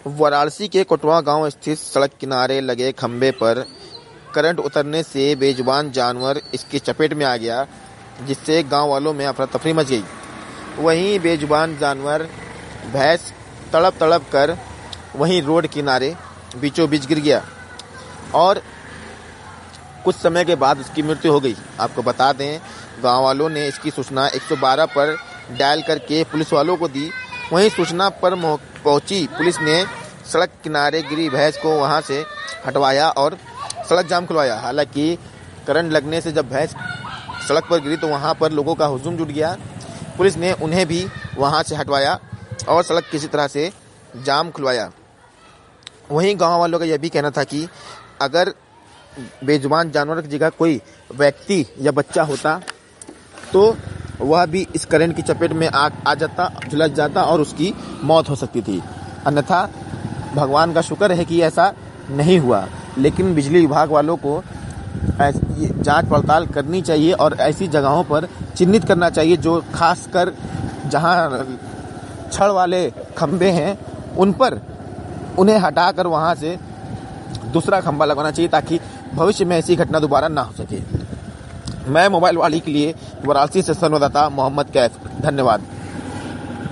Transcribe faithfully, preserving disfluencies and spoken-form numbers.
वाराणसी के कोटवा गांव स्थित सड़क किनारे लगे खंभे पर करंट उतरने से बेजुबान जानवर इसकी चपेट में आ गया, जिससे गांव वालों में अफरा तफरी मच गई। वहीं बेजुबान जानवर भैंस तड़प तड़प कर वहीं रोड किनारे बीचों बीच गिर गया और कुछ समय के बाद उसकी मृत्यु हो गई। आपको बता दें, गांव वालों ने इसकी सूचना एक सौ बारह पर डायल करके पुलिस वालों को दी। वहीं सूचना पर पहुंची पुलिस ने सड़क किनारे गिरी भैंस को वहां से हटवाया और सड़क जाम खुलवाया। हालांकि करंट लगने से जब भैंस सड़क पर गिरी तो वहां पर लोगों का हुजूम जुट गया। पुलिस ने उन्हें भी वहां से हटवाया और सड़क किसी तरह से जाम खुलवाया। वहीं गांव वालों का यह भी कहना था कि अगर बेजुबान जानवर की जगह कोई व्यक्ति या बच्चा होता तो वह भी इस करंट की चपेट में आ, आ जाता, झुलस जाता और उसकी मौत हो सकती थी। अन्यथा भगवान का शुक्र है कि ऐसा नहीं हुआ। लेकिन बिजली विभाग वालों को जांच पड़ताल करनी चाहिए और ऐसी जगहों पर चिन्हित करना चाहिए जो खासकर जहां छड़ वाले खंभे हैं उन पर उन्हें हटाकर वहां से दूसरा खंभा लगवाना चाहिए, ताकि भविष्य में ऐसी घटना दोबारा ना हो सके। मैं मोबाइल वाली के लिए वाराणसी से संवाददाता मोहम्मद कैफ, धन्यवाद।